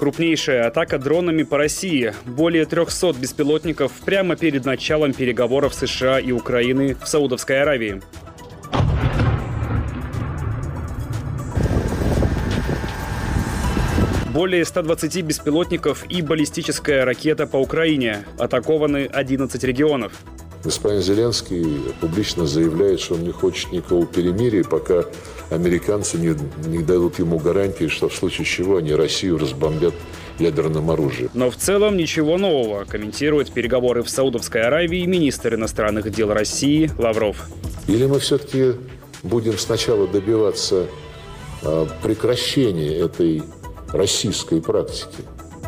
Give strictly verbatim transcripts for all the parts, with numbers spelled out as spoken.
крупнейшая атака дронами по России. Более трехсот беспилотников прямо перед началом переговоров США и Украины в Саудовской Аравии. Более ста двадцати беспилотников и баллистическая ракета по Украине. Атакованы одиннадцать регионов. Господин Зеленский публично заявляет, что он не хочет никакого перемирия, пока американцы не, не дадут ему гарантии, что в случае чего они Россию разбомбят ядерным оружием. Но в целом ничего нового, комментирует переговоры в Саудовской Аравии министр иностранных дел России Лавров. Или мы все-таки будем сначала добиваться а, прекращения этой российской практики?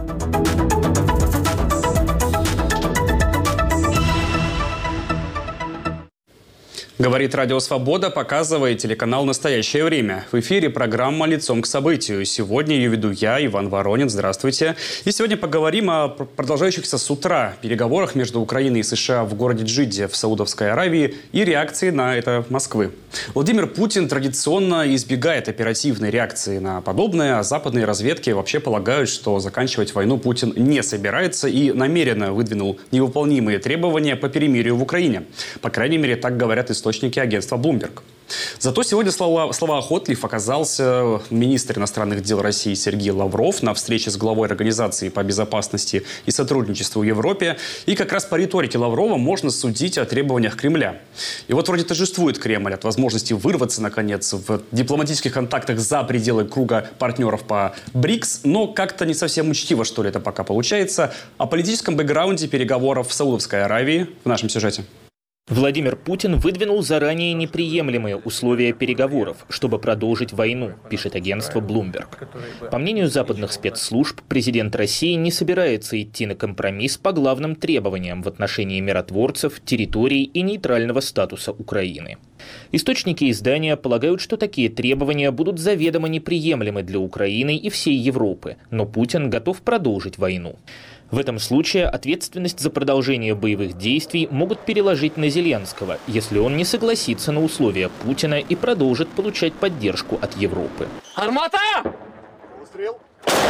Говорит Радио Свобода, показывает телеканал «Настоящее время». В эфире программа «Лицом к событию». Сегодня ее веду я, Иван Воронин. Здравствуйте. И сегодня поговорим о продолжающихся с утра переговорах между Украиной и США в городе Джидде в Саудовской Аравии и реакции на это Москвы. Владимир Путин традиционно избегает оперативной реакции на подобное, а западные разведки вообще полагают, что заканчивать войну Путин не собирается и намеренно выдвинул невыполнимые требования по перемирию в Украине. По крайней мере, так говорят источники. Источники агентства Bloomberg. Зато сегодня слова, словоохотлив оказался министр иностранных дел России Сергей Лавров на встрече с главой Организации по безопасности и сотрудничеству в Европе. И как раз по риторике Лаврова можно судить о требованиях Кремля. И вот вроде торжествует Кремль от возможности вырваться, наконец, в дипломатических контактах за пределы круга партнеров по БРИКС, но как-то не совсем учтиво, что ли, это пока получается. О политическом бэкграунде переговоров в Саудовской Аравии в нашем сюжете. Владимир Путин выдвинул заранее неприемлемые условия переговоров, чтобы продолжить войну, пишет агентство Bloomberg. По мнению западных спецслужб, президент России не собирается идти на компромисс по главным требованиям в отношении миротворцев, территорий и нейтрального статуса Украины. Источники издания полагают, что такие требования будут заведомо неприемлемы для Украины и всей Европы, но Путин готов продолжить войну. В этом случае ответственность за продолжение боевых действий могут переложить на Зеленского, если он не согласится на условия Путина и продолжит получать поддержку от Европы. Армата! Выстрел!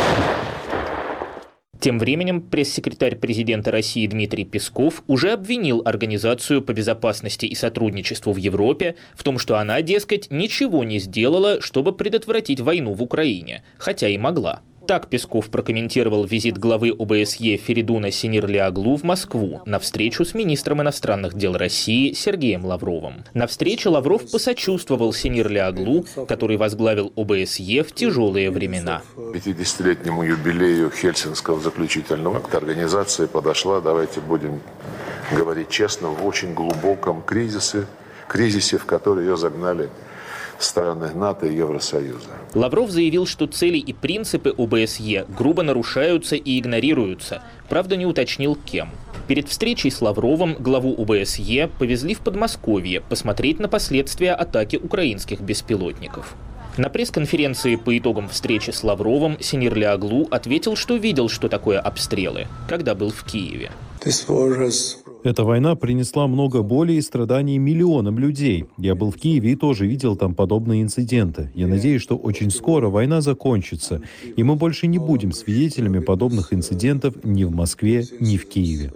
Тем временем пресс-секретарь президента России Дмитрий Песков уже обвинил Организацию по безопасности и сотрудничеству в Европе в том, что она, дескать, ничего не сделала, чтобы предотвратить войну в Украине, хотя и могла. Так Песков прокомментировал визит главы ОБСЕ Феридуна Синирли-Оглу в Москву на встречу с министром иностранных дел России Сергеем Лавровым. На встрече Лавров посочувствовал Синирли-Оглу, который возглавил ОБСЕ в тяжелые времена. К пятидесятилетнему юбилею Хельсинского заключительного акта организация подошла, давайте будем говорить честно, в очень глубоком кризисе, кризисе, в который ее загнали страны НАТО и Евросоюза. Лавров заявил, что цели и принципы ОБСЕ грубо нарушаются и игнорируются. Правда, не уточнил, кем. Перед встречей с Лавровым главу ОБСЕ повезли в Подмосковье посмотреть на последствия атаки украинских беспилотников. На пресс-конференции по итогам встречи с Лавровым Синирли-Оглу ответил, что видел, что такое обстрелы, когда был в Киеве. Эта война принесла много боли и страданий миллионам людей. Я был в Киеве и тоже видел там подобные инциденты. Я надеюсь, что очень скоро война закончится, и мы больше не будем свидетелями подобных инцидентов ни в Москве, ни в Киеве.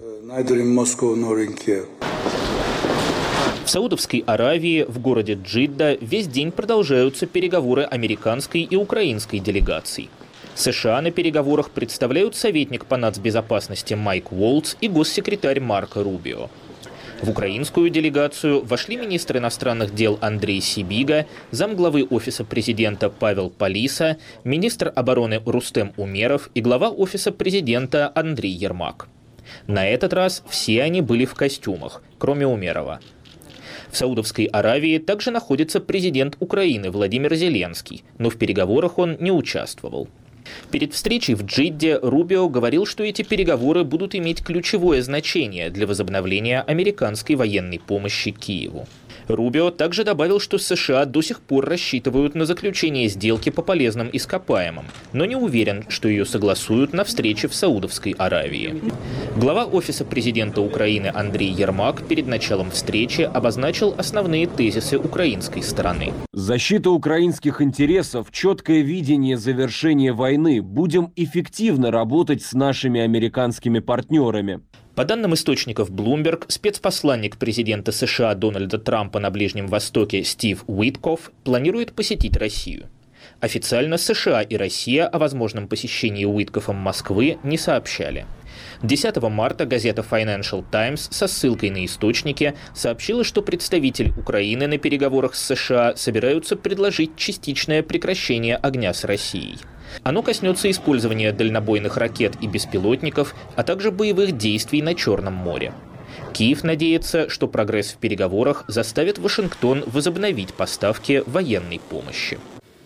В Саудовской Аравии, в городе Джидда, весь день продолжаются переговоры американской и украинской делегаций. США на переговорах представляют советник по нацбезопасности Майк Уолтс и госсекретарь Марко Рубио. В украинскую делегацию вошли министр иностранных дел Андрей Сибига, замглавы Офиса президента Павел Полиса, министр обороны Рустем Умеров и глава Офиса президента Андрей Ермак. На этот раз все они были в костюмах, кроме Умерова. В Саудовской Аравии также находится президент Украины Владимир Зеленский, но в переговорах он не участвовал. Перед встречей в Джидде Рубио говорил, что эти переговоры будут иметь ключевое значение для возобновления американской военной помощи Киеву. Рубио также добавил, что США до сих пор рассчитывают на заключение сделки по полезным ископаемым, но не уверен, что ее согласуют на встрече в Саудовской Аравии. Глава Офиса президента Украины Андрей Ермак перед началом встречи обозначил основные тезисы украинской стороны. Защита украинских интересов, четкое видение завершения войны. Будем эффективно работать с нашими американскими партнерами. По данным источников Bloomberg, спецпосланник президента США Дональда Трампа на Ближнем Востоке Стив Уиткоф планирует посетить Россию. Официально США и Россия о возможном посещении Уиткофом Москвы не сообщали. десятого марта газета Financial Times со ссылкой на источники сообщила, что представитель Украины на переговорах с США собираются предложить частичное прекращение огня с Россией. Оно коснется использования дальнобойных ракет и беспилотников, а также боевых действий на Черном море. Киев надеется, что прогресс в переговорах заставит Вашингтон возобновить поставки военной помощи.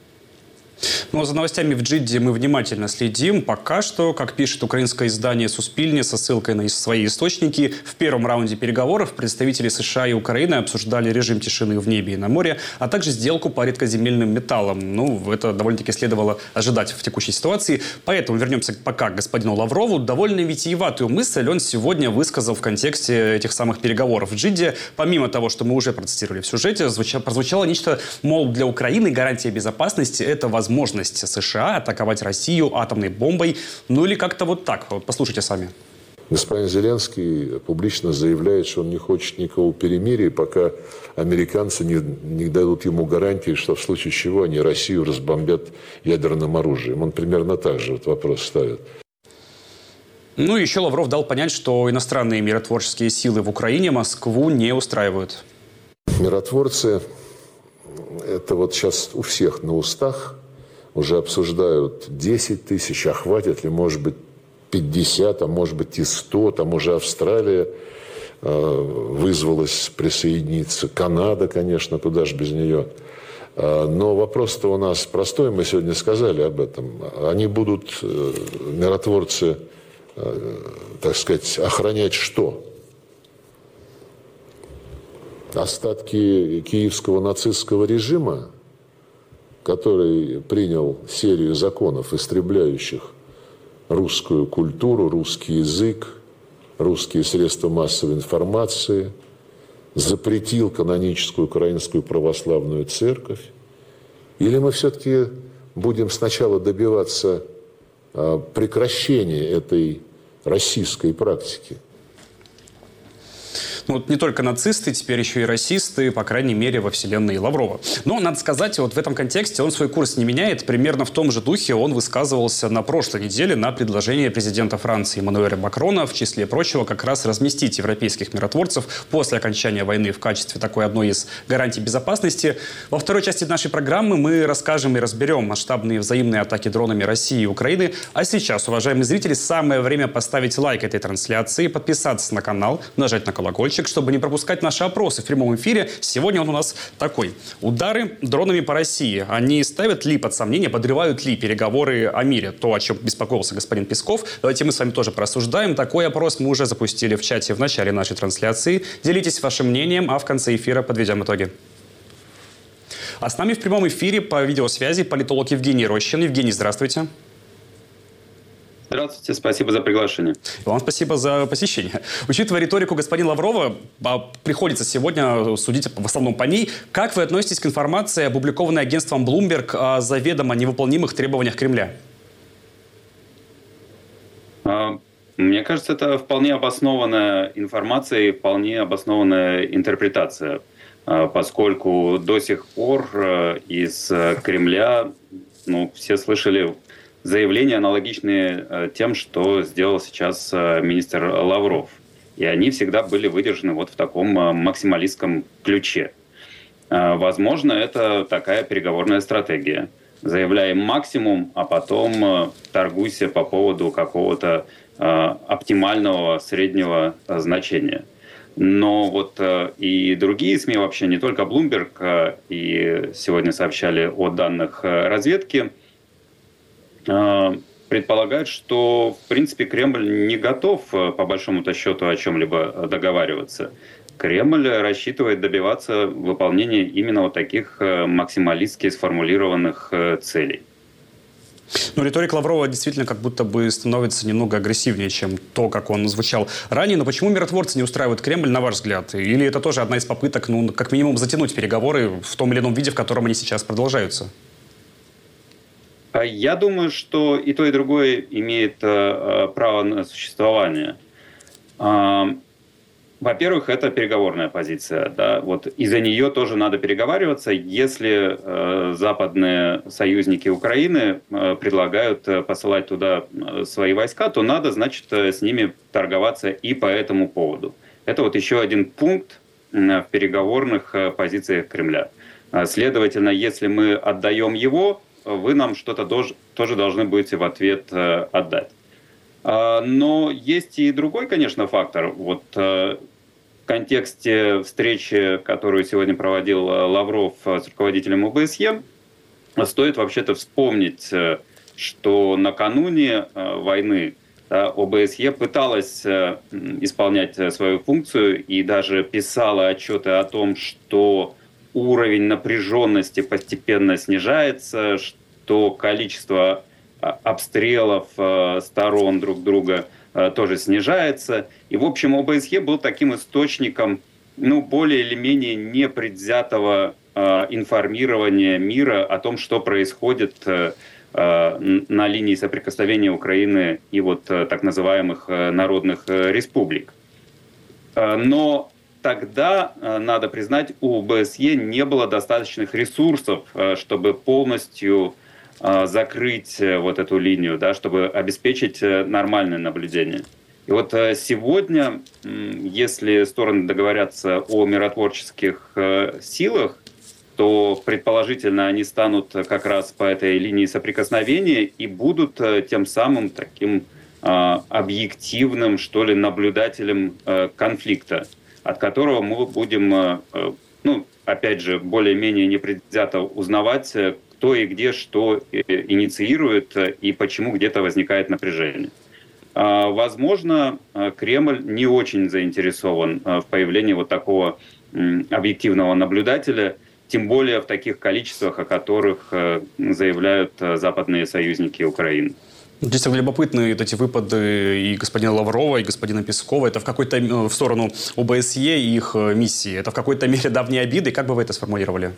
Ну а за новостями в Джидде мы внимательно следим. Пока что, как пишет украинское издание «Суспильне» со ссылкой на свои источники, в первом раунде переговоров представители США и Украины обсуждали режим тишины в небе и на море, а также сделку по редкоземельным металлам. Ну, это довольно-таки следовало ожидать в текущей ситуации. Поэтому вернемся пока к господину Лаврову. Довольно витиеватую мысль он сегодня высказал в контексте этих самых переговоров в Джидде. Помимо того, что мы уже процитировали в сюжете, звучало, прозвучало нечто, мол, для Украины гарантия безопасности – это возможность возможность США атаковать Россию атомной бомбой, ну или как-то вот так. Вот послушайте сами. Господин Зеленский публично заявляет, что он не хочет никакого перемирия, пока американцы не, не дадут ему гарантии, что в случае чего они Россию разбомбят ядерным оружием. Он примерно так же вот вопрос ставит. Ну и еще Лавров дал понять, что иностранные миротворческие силы в Украине Москву не устраивают. Миротворцы, это вот сейчас у всех на устах, уже обсуждают десять тысяч, а хватит ли, может быть, пятьдесят, а может быть и сто. Там уже Австралия э, вызвалась присоединиться. Канада, конечно, куда же без нее. Э, но вопрос-то у нас простой, мы сегодня сказали об этом. Они будут, э, миротворцы, э, так сказать, охранять что? Остатки киевского нацистского режима, который принял серию законов, истребляющих русскую культуру, русский язык, русские средства массовой информации, запретил каноническую украинскую православную церковь? Или мы все-таки будем сначала добиваться прекращения этой российской практики? Ну, вот не только нацисты, теперь еще и расисты, по крайней мере, во вселенной Лаврова. Но, надо сказать, вот в этом контексте он свой курс не меняет. Примерно в том же духе он высказывался на прошлой неделе на предложение президента Франции Эммануэля Макрона, в числе прочего, как раз разместить европейских миротворцев после окончания войны в качестве такой одной из гарантий безопасности. Во второй части нашей программы мы расскажем и разберем масштабные взаимные атаки дронами России и Украины. А сейчас, уважаемые зрители, самое время поставить лайк этой трансляции, подписаться на канал, нажать на колокольчик, чтобы не пропускать наши опросы в прямом эфире. Сегодня он у нас такой. Удары дронами по России. Они ставят ли под сомнение, подрывают ли переговоры о мире? То, о чем беспокоился господин Песков. Давайте мы с вами тоже порассуждаем. Такой опрос мы уже запустили в чате в начале нашей трансляции. Делитесь вашим мнением, а в конце эфира подведем итоги. А с нами в прямом эфире по видеосвязи политолог Евгений Рощин. Евгений, здравствуйте. Здравствуйте, спасибо за приглашение. Вам спасибо за посещение. Учитывая риторику господина Лаврова, приходится сегодня судить в основном по ней. Как вы относитесь к информации, опубликованной агентством Bloomberg, о заведомо невыполнимых требованиях Кремля? Мне кажется, это вполне обоснованная информация и вполне обоснованная интерпретация, поскольку до сих пор из Кремля, ну, все слышали заявления, аналогичные тем, что сделал сейчас министр Лавров. И они всегда были выдержаны вот в таком максималистском ключе. Возможно, это такая переговорная стратегия. Заявляем максимум, а потом торгуйся по поводу какого-то оптимального среднего значения. Но вот и другие СМИ, вообще не только Bloomberg, и сегодня сообщали о данных разведки, предполагают, что, в принципе, Кремль не готов, по большому-то счету, о чем-либо договариваться. Кремль рассчитывает добиваться выполнения именно вот таких максималистски сформулированных целей. Но риторика Лаврова действительно как будто бы становится немного агрессивнее, чем то, как он звучал ранее. Но почему миротворцы не устраивают Кремль, на ваш взгляд? Или это тоже одна из попыток, ну, как минимум, затянуть переговоры в том или ином виде, в котором они сейчас продолжаются? Я думаю, что и то, и другое имеет право на существование. Во-первых, это переговорная позиция. Да? Вот из-за нее тоже надо переговариваться. Если э, западные союзники Украины э, предлагают э, посылать туда э, свои войска, то надо, значит, э, с ними торговаться и по этому поводу. Это вот еще один пункт э, в переговорных э, позициях Кремля. Э, следовательно, если мы отдаем его, вы нам что-то дож- тоже должны будете в ответ э, отдать. Но есть и другой, конечно, фактор. Вот в контексте встречи, которую сегодня проводил Лавров с руководителем ОБСЕ, стоит вообще-то вспомнить, что накануне войны да, ОБСЕ пыталась исполнять свою функцию и даже писала отчеты о том, что уровень напряженности постепенно снижается, что количество обстрелов сторон друг друга тоже снижается. И, в общем, ОБСЕ был таким источником, ну, более или менее непредвзятого информирования мира о том, что происходит на линии соприкосновения Украины и вот так называемых народных республик. Но тогда, надо признать, у ОБСЕ не было достаточных ресурсов, чтобы полностью закрыть вот эту линию, да, чтобы обеспечить нормальное наблюдение. И вот сегодня, если стороны договорятся о миротворческих силах, то предположительно они станут как раз по этой линии соприкосновения и будут тем самым таким объективным, что ли, наблюдателем конфликта, от которого мы будем, ну, опять же, более-менее непредвзято узнавать, кто и где что инициирует и почему где-то возникает напряжение. Возможно, Кремль не очень заинтересован в появлении вот такого объективного наблюдателя, тем более в таких количествах, о которых заявляют западные союзники Украины. Здесь любопытны эти выпады и господина Лаврова, и господина Пескова. Это в какой-то в сторону ОБСЕ и их миссии. Это в какой-то мере давние обиды. Как бы вы это сформулировали?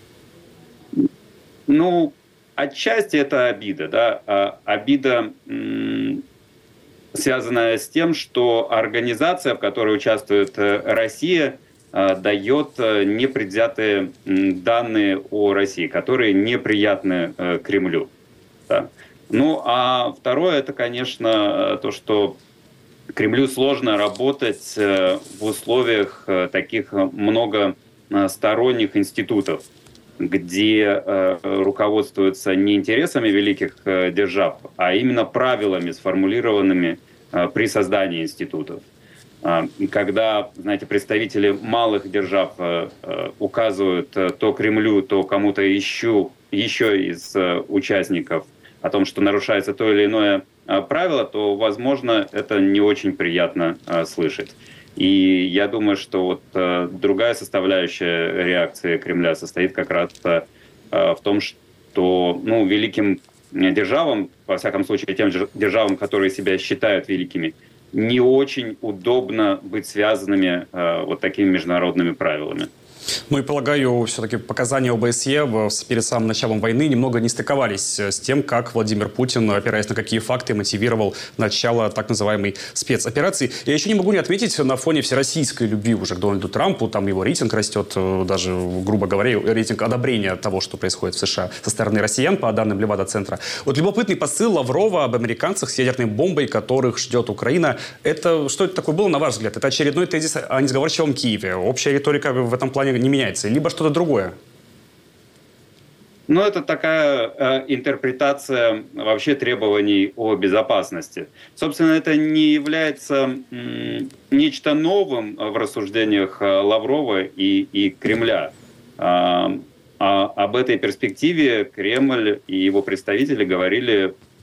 Ну, отчасти это обида, да, а обида, м- связанная с тем, что организация, в которой участвует Россия, э, дает непредвзятые данные о России, которые неприятны э, Кремлю. Да. Ну, а второе, это, конечно, то, что Кремлю сложно работать э, в условиях э, таких многосторонних институтов, где э, руководствуются не интересами великих э, держав, а именно правилами, сформулированными э, при создании институтов. Э, когда, знаете, представители малых держав э, э, указывают э, то Кремлю, то кому-то еще, еще из э, участников о том, что нарушается то или иное э, правило, то, возможно, это не очень приятно э, слышать. И я думаю, что вот э, другая составляющая реакции Кремля состоит как раз э, в том, что ну, великим державам, во всяком случае тем державам, которые себя считают великими, не очень удобно быть связанными э, вот такими международными правилами. Ну и, полагаю, все-таки показания ОБСЕ перед самым началом войны немного не стыковались с тем, как Владимир Путин, опираясь на какие факты, мотивировал начало так называемой спецоперации. Я еще не могу не отметить, на фоне всероссийской любви уже к Дональду Трампу, там его рейтинг растет, даже, грубо говоря, рейтинг одобрения того, что происходит в США со стороны россиян, по данным Левада-центра. Вот любопытный посыл Лаврова об американцах с ядерной бомбой, которых ждет Украина. Это что это такое было, на ваш взгляд? Это очередной тезис о несговорчивом Киеве? Общая риторика в этом плане не меняется, либо что-то другое? Ну, это такая э, интерпретация вообще требований о безопасности. Собственно, это не является м, нечто новым в рассуждениях Лаврова и, и Кремля. А, а об этой перспективе Кремль и его представители говорили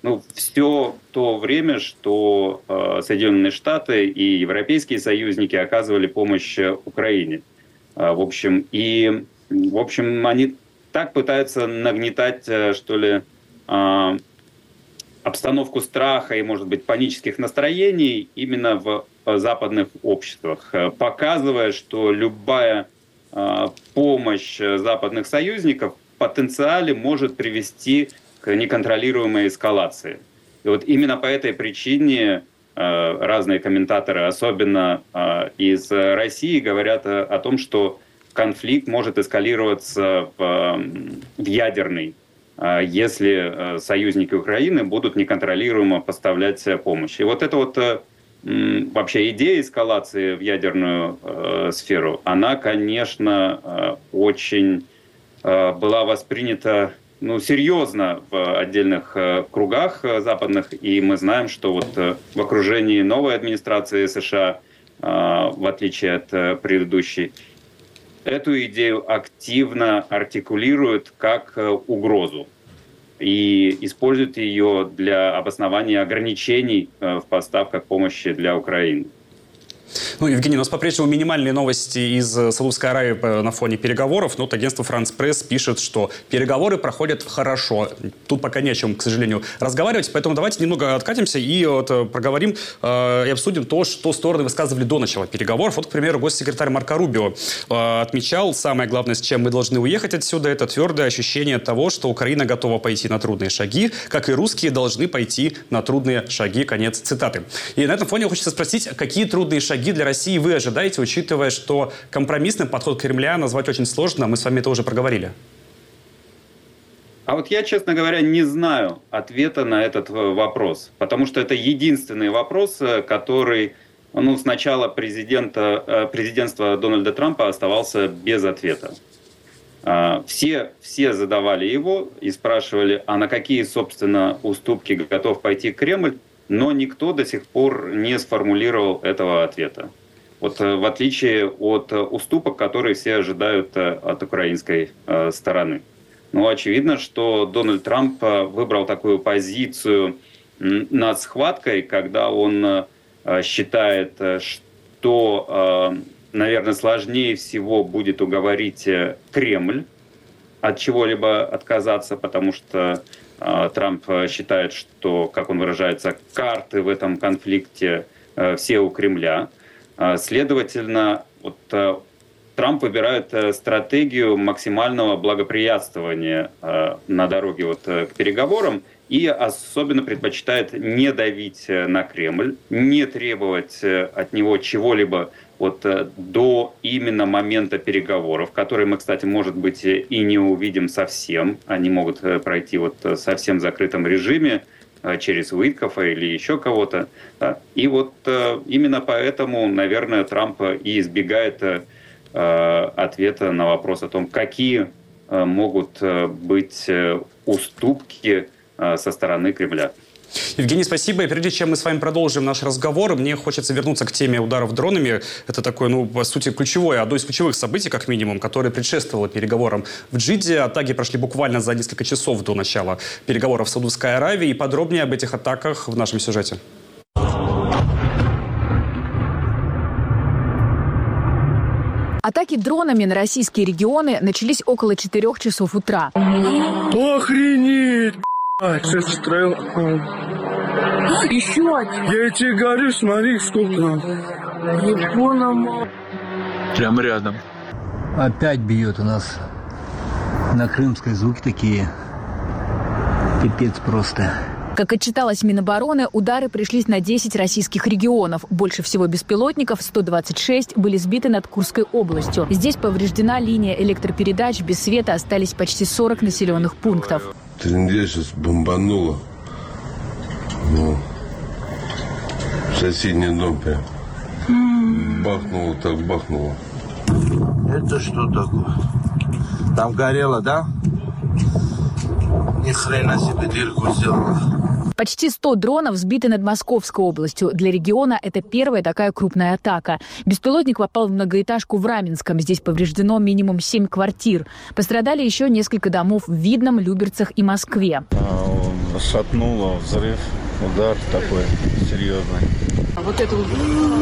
ну, все то время, что э, Соединенные Штаты и европейские союзники оказывали помощь Украине. Э, в общем, и в общем, они так пытаются нагнетать, что ли, э, обстановку страха и, может быть, панических настроений именно в западных обществах, показывая, что любая э, помощь западных союзников в потенциале может привести к неконтролируемой эскалации. И вот именно по этой причине э, разные комментаторы, особенно э, из России, говорят о, о том, что конфликт может эскалироваться в, в ядерный, э, если э, союзники Украины будут неконтролируемо поставлять помощь. И вот эта вот э, вообще идея эскалации в ядерную э, сферу, она, конечно, э, очень э, была воспринята ну, серьезно в отдельных э, кругах э, западных, и мы знаем, что вот э, в окружении новой администрации США, э, в отличие от э, предыдущей, эту идею активно артикулируют как э, угрозу и используют ее для обоснования ограничений э, в поставках помощи для Украины. Ну, Евгений, у нас по-прежнему минимальные новости из Саудовской Аравии на фоне переговоров. Но вот агентство «Франс Пресс» пишет, что переговоры проходят хорошо. Тут пока не о чем, к сожалению, разговаривать. Поэтому давайте немного откатимся и вот проговорим э, и обсудим то, что стороны высказывали до начала переговоров. Вот, к примеру, госсекретарь Марко Рубио э, отмечал, самое главное, с чем мы должны уехать отсюда, это твердое ощущение того, что Украина готова пойти на трудные шаги, как и русские должны пойти на трудные шаги. Конец цитаты. И на этом фоне хочется спросить, какие трудные шаги для России вы ожидаете, учитывая, что компромиссный подход Кремля назвать очень сложно, мы с вами это уже проговорили? А вот я, честно говоря, не знаю ответа на этот вопрос, потому что это единственный вопрос, который ну, с начала президента, президентства Дональда Трампа оставался без ответа. Все, все задавали его и спрашивали, а на какие, собственно, уступки готов пойти Кремль, но никто до сих пор не сформулировал этого ответа. Вот в отличие от уступок, которые все ожидают от украинской стороны. Ну, очевидно, что Дональд Трамп выбрал такую позицию над схваткой, когда он считает, что, наверное, сложнее всего будет уговорить Кремль от чего-либо отказаться, потому что Трамп считает, что, как он выражается, карты в этом конфликте все у Кремля. Следовательно, вот, Трамп выбирает стратегию максимального благоприятствования на дороге вот, к переговорам и особенно предпочитает не давить на Кремль, не требовать от него чего-либо вот до именно момента переговоров, которые мы, кстати, может быть, и не увидим совсем. Они могут пройти вот в совсем закрытом режиме, через Уиткофа или еще кого-то. И вот именно поэтому, наверное, Трамп и избегает ответа на вопрос о том, какие могут быть уступки со стороны Кремля. Евгений, спасибо. И прежде чем мы с вами продолжим наш разговор, мне хочется вернуться к теме ударов дронами. Это такое, ну, по сути, ключевое, одно из ключевых событий, как минимум, которое предшествовало переговорам в Джидде. Атаки прошли буквально за несколько часов до начала переговоров в Саудовской Аравии. И подробнее об этих атаках в нашем сюжете. Атаки дронами на российские регионы начались около четырех часов утра. Охренеть! Сейчас строил. Еще один. Я тебе говорю, смотри, сколько. Прямо рядом. Опять бьет у нас на Крымской, звуки такие. Пипец просто. Как отчиталось Минобороны, удары пришлись на десять российских регионов. Больше всего беспилотников, сто двадцать шесть, были сбиты над Курской областью. Здесь повреждена линия электропередач, без света остались почти сорок населенных пунктов. Трындец сейчас бомбануло. Ну, соседний дом прям. Бахнуло так, бахнуло. Это что такое? Там горело, да? Ни хрена себе дырку сделала. Почти сто дронов сбиты над Московской областью. Для региона это первая такая крупная атака. Беспилотник попал в многоэтажку в Раменском. Здесь повреждено минимум семь квартир. Пострадали еще несколько домов в Видном, Люберцах и Москве. Шатнуло, взрыв, удар такой серьезный. А вот это вот...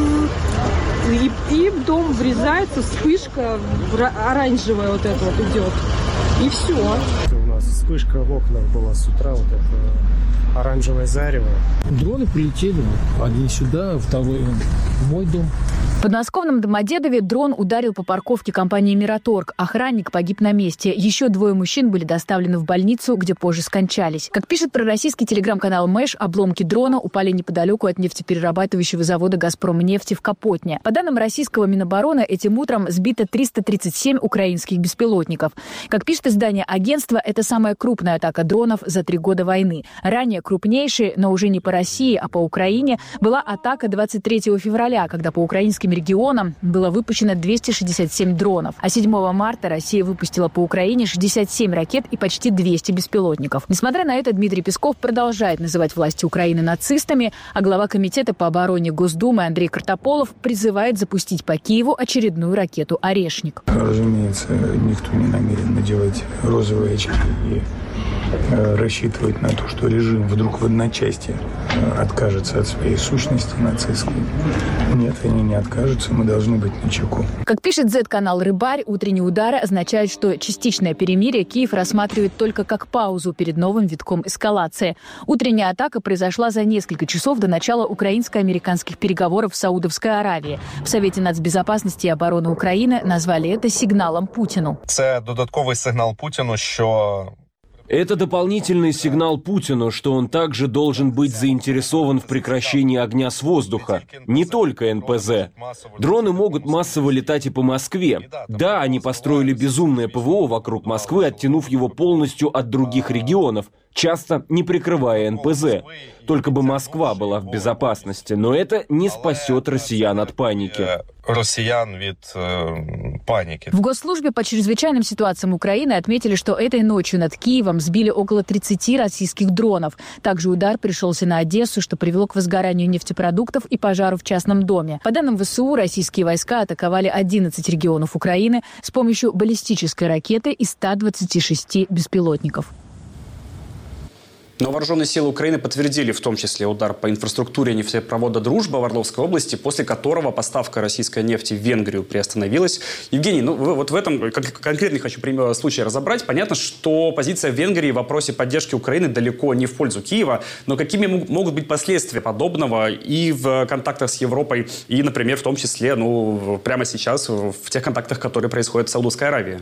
И, и в дом врезается, вспышка оранжевая вот эта вот идет. И все. У нас вспышка в окнах была с утра, вот это оранжевое зарево. Дроны прилетели. Один сюда, второй в мой дом. В подмосковном Домодедове дрон ударил по парковке компании «Мираторг». Охранник погиб на месте. Еще двое мужчин были доставлены в больницу, где позже скончались. Как пишет пророссийский телеграм-канал Мэш, обломки дрона упали неподалеку от нефтеперерабатывающего завода «Газпромнефти» в Капотне. По данным российского Минобороны, этим утром сбито триста тридцать семь украинских беспилотников. Как пишет издание агентства, это самая крупная атака дронов за три года войны. Ранее крупнейшей, но уже не по России, а по Украине, была атака двадцать третьего февраля, когда по украинским регионам было выпущено двести шестьдесят семь дронов. А седьмого марта Россия выпустила по Украине шестьдесят семь ракет и почти двести беспилотников. Несмотря на это, Дмитрий Песков продолжает называть власти Украины нацистами, а глава комитета по обороне Госдумы Андрей Картополов призывает запустить по Киеву очередную ракету «Орешник». Разумеется, никто не намерен надевать розовые очки и рассчитывать на то, что режим вдруг в одночасье откажется от своей сущности нацистской. Нет, они не откажутся, мы должны быть начеку. Как пишет зет-канал «Рыбарь», утренние удары означают, что частичное перемирие Киев рассматривает только как паузу перед новым витком эскалации. Утренняя атака произошла за несколько часов до начала украинско-американских переговоров в Саудовской Аравии. В Совете нацбезопасности и обороны України назвали это сигналом Путину. Це додатковий сигнал Путину, що Это дополнительный сигнал Путину, что он также должен быть заинтересован в прекращении огня с воздуха. Не только эн пэ зэ. Дроны могут массово летать и по Москве. Да, они построили безумное пэ вэ о вокруг Москвы, оттянув его полностью от других регионов, часто не прикрывая эн пэ зэ. Только бы Москва была в безопасности, но это не спасет россиян от паники. Россиян від э, паники. В Госслужбе по чрезвычайным ситуациям Украины отметили, что этой ночью над Киевом сбили около тридцати российских дронов. Также удар пришелся на Одессу, что привело к возгоранию нефтепродуктов и пожару в частном доме. По данным вэ эс у, российские войска атаковали одиннадцать регионов Украины с помощью баллистической ракеты и ста двадцати шести беспилотников. Но вооруженные силы Украины подтвердили в том числе удар по инфраструктуре нефтепровода «Дружба» в Орловской области, после которого поставка российской нефти в Венгрию приостановилась. Евгений, ну вот в этом конкретный хочу случай разобрать. Понятно, что позиция Венгрии в вопросе поддержки Украины далеко не в пользу Киева, но какими могут быть последствия подобного и в контактах с Европой, и, например, в том числе, ну, прямо сейчас в тех контактах, которые происходят в Саудовской Аравии?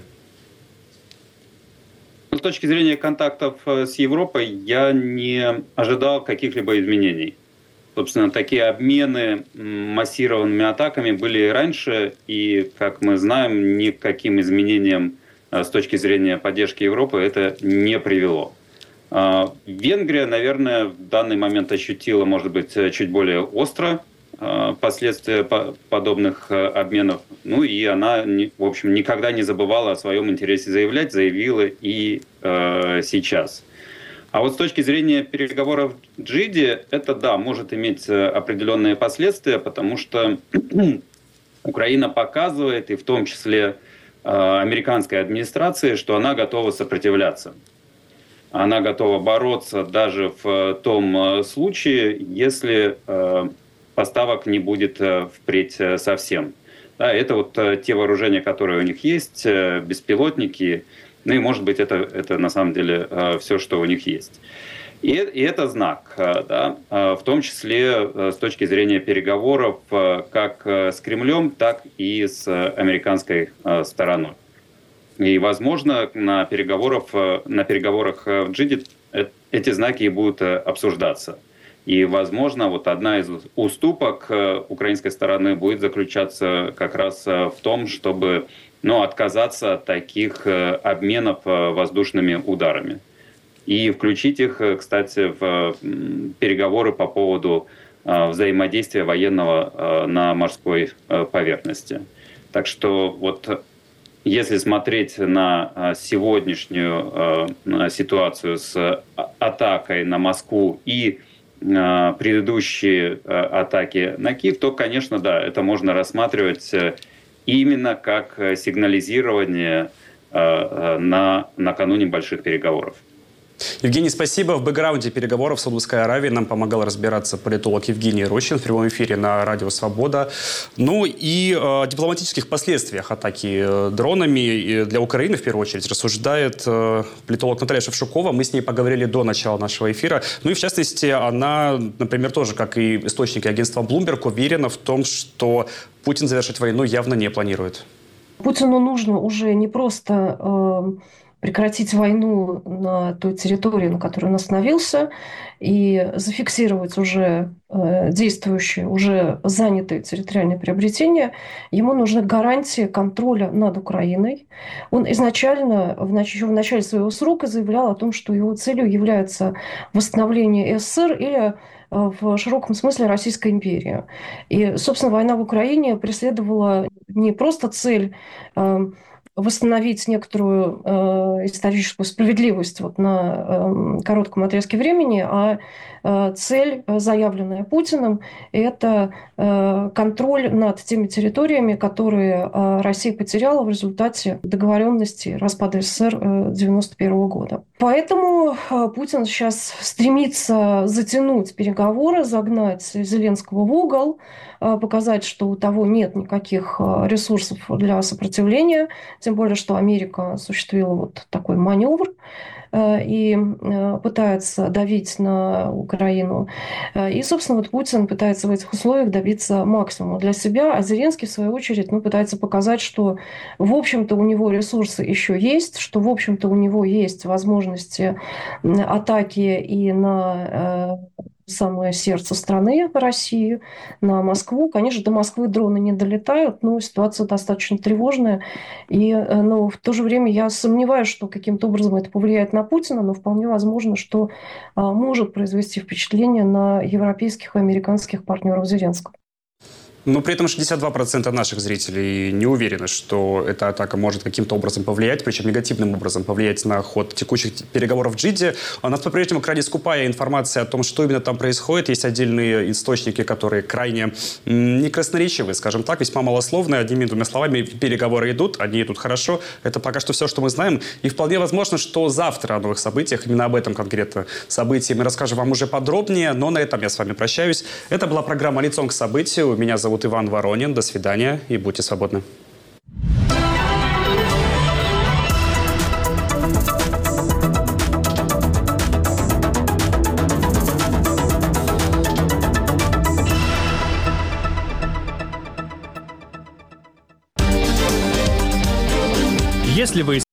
С точки зрения контактов с Европой я не ожидал каких-либо изменений. Собственно, такие обмены массированными атаками были и раньше, и, как мы знаем, ни к каким изменениям с точки зрения поддержки Европы это не привело. Венгрия, наверное, в данный момент ощутила, может быть, чуть более остро последствия подобных обменов. Ну и она, в общем, никогда не забывала о своем интересе заявлять, заявила и э, сейчас. А вот с точки зрения переговоров в Джидде, это, да, может иметь определенные последствия, потому что Украина показывает, и в том числе э, американской администрации, что она готова сопротивляться. Она готова бороться даже в том случае, если э, поставок не будет впредь совсем. Да, это вот те вооружения, которые у них есть, беспилотники, ну и, может быть, это, это на самом деле все, что у них есть. И, и это знак, да, в том числе с точки зрения переговоров как с Кремлем, так и с американской стороной. И, возможно, на переговорах, на переговорах в Джидде эти знаки и будут обсуждаться. И, возможно, вот одна из уступок украинской стороны будет заключаться как раз в том, чтобы, ну, отказаться от таких обменов воздушными ударами. И включить их, кстати, в переговоры по поводу взаимодействия военного на морской поверхности. Так что вот Если смотреть на сегодняшнюю ситуацию с атакой на Москву и предыдущие атаки на Киев, то, конечно, да, это можно рассматривать именно как сигнализирование на, накануне больших переговоров. Евгений, спасибо. В бэкграунде переговоров с Саудовской Аравией нам помогал разбираться политолог Евгений Рощин в прямом эфире на радио «Свобода». Ну и о дипломатических последствиях атаки дронами для Украины, в первую очередь, рассуждает политолог Наталья Шевчукова. Мы с ней поговорили до начала нашего эфира. Ну и, в частности, она, например, тоже, как и источники агентства Bloomberg, уверена в том, что Путин завершить войну явно не планирует. Путину нужно уже не просто э, прекратить войну на той территории, на которой он остановился, и зафиксировать уже э, действующие, уже занятые территориальные приобретения. Ему нужны гарантии контроля над Украиной. Он изначально, в, еще в начале своего срока, заявлял о том, что его целью является восстановление СССР или в широком смысле Российской империи. И, собственно, война в Украине преследовала не просто цель э, восстановить некоторую э, историческую справедливость вот на э, коротком отрезке времени, а э, цель, заявленная Путиным, это э, контроль над теми территориями, которые э, Россия потеряла в результате договоренности распада СССР э, девяносто первого года. Поэтому э, Путин сейчас стремится затянуть переговоры, загнать Зеленского в угол, э, показать, что у того нет никаких э, ресурсов для сопротивления, тем более, что Америка осуществила вот такой маневр э, и э, пытается давить на Украину. Э, и, собственно, вот Путин пытается в этих условиях добиться максимума для себя, а Зеленский, в свою очередь, ну, пытается показать, что, в общем-то, у него ресурсы еще есть, что, в общем-то, у него есть возможности атаки и на э, самое сердце страны, России, на Москву. Конечно, до Москвы дроны не долетают, но ситуация достаточно тревожная. И, но в то же время я сомневаюсь, что каким-то образом это повлияет на Путина, но вполне возможно, что а, может произвести впечатление на европейских и американских партнеров Зеленского. Но при этом шестьдесят два процента наших зрителей не уверены, что эта атака может каким-то образом повлиять, причем негативным образом повлиять на ход текущих переговоров в Джидде. У нас по-прежнему крайне скупая информация о том, что именно там происходит. Есть отдельные источники, которые крайне некрасноречивые, скажем так, весьма малословные. Одними-двумя словами переговоры идут, они идут хорошо. Это пока что все, что мы знаем. И вполне возможно, что завтра о новых событиях, именно об этом конкретно событии, мы расскажем вам уже подробнее. Но на этом я с вами прощаюсь. Это была программа «Лицом к событию». Меня зовут Зовут Иван Воронин. До свидания и будьте свободны. Если вы